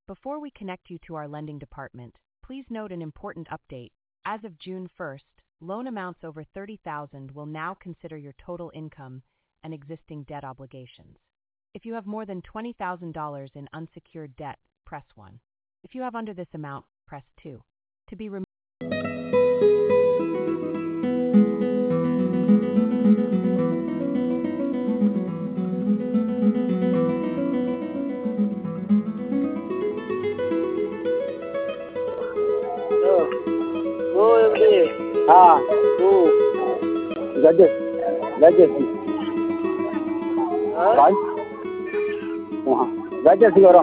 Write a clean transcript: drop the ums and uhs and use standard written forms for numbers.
Before we connect you to our lending department, please note an important update. As of June 1st, loan amounts over $30,000 will now consider your total income and existing debt obligations. If you have more than $20,000 in unsecured debt, press 1. If you have under this amount, press 2. To be removed. हाँ वो गजस भाई वहाँ गजस करो